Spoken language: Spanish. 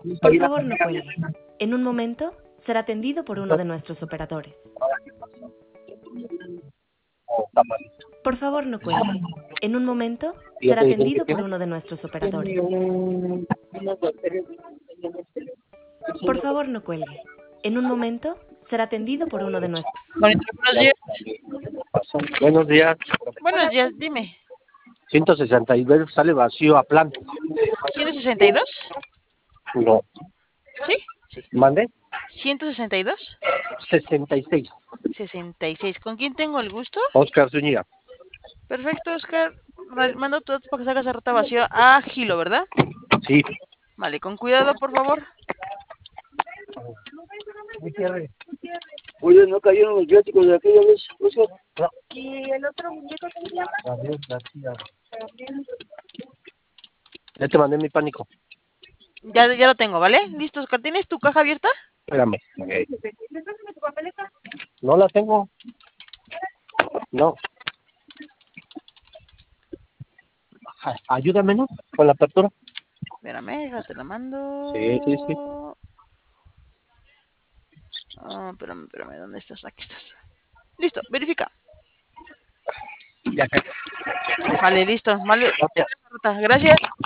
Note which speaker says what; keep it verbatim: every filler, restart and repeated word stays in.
Speaker 1: Por favor, no cuelgue. En un momento será atendido por uno de nuestros operadores. Por favor, no cuelgue. En un momento será atendido por uno de nuestros operadores. Por favor, no cuelgue. En un momento será atendido por uno de nuestros...
Speaker 2: Monitor, buenos días.
Speaker 3: Buenos días.
Speaker 2: Buenos días, dime.
Speaker 3: ciento sesenta y dos sale vacío a plan.
Speaker 2: ¿ciento sesenta y dos?
Speaker 3: No.
Speaker 2: ¿Sí? Sí.
Speaker 3: ¿Mande?
Speaker 2: ¿ciento sesenta y dos?
Speaker 3: sesenta y seis.
Speaker 2: sesenta y seis. ¿Con quién tengo el gusto?
Speaker 3: Oscar Zúñiga.
Speaker 2: Perfecto, Oscar. Mando todo para que salga esa ruta vacía a Gilo, ¿verdad?
Speaker 3: Sí.
Speaker 2: Vale, con cuidado, por favor.
Speaker 4: Oye, ¿no cayeron los viáticos de aquella vez, Oscar?
Speaker 3: No.
Speaker 5: ¿Y el otro muñeco cómo se llama?
Speaker 3: Gabriel García. Ya te mandé mi pánico.
Speaker 2: Ya, ya lo tengo, ¿vale? Listo, Oscar. ¿Tienes tu caja abierta?
Speaker 3: Espérame.
Speaker 5: ¿Me pásame tu papeleta?
Speaker 3: No la tengo. No. Ajá, ayúdame, ¿no? Con la apertura.
Speaker 2: Espérame, déjate la mando.
Speaker 3: Sí, sí, sí.
Speaker 2: Oh, espérame, espérame. ¿Dónde estás? Aquí estás. Listo, verifica.
Speaker 3: Ya.
Speaker 2: Vale, listo. Vale.
Speaker 3: Gracias.
Speaker 2: Gracias.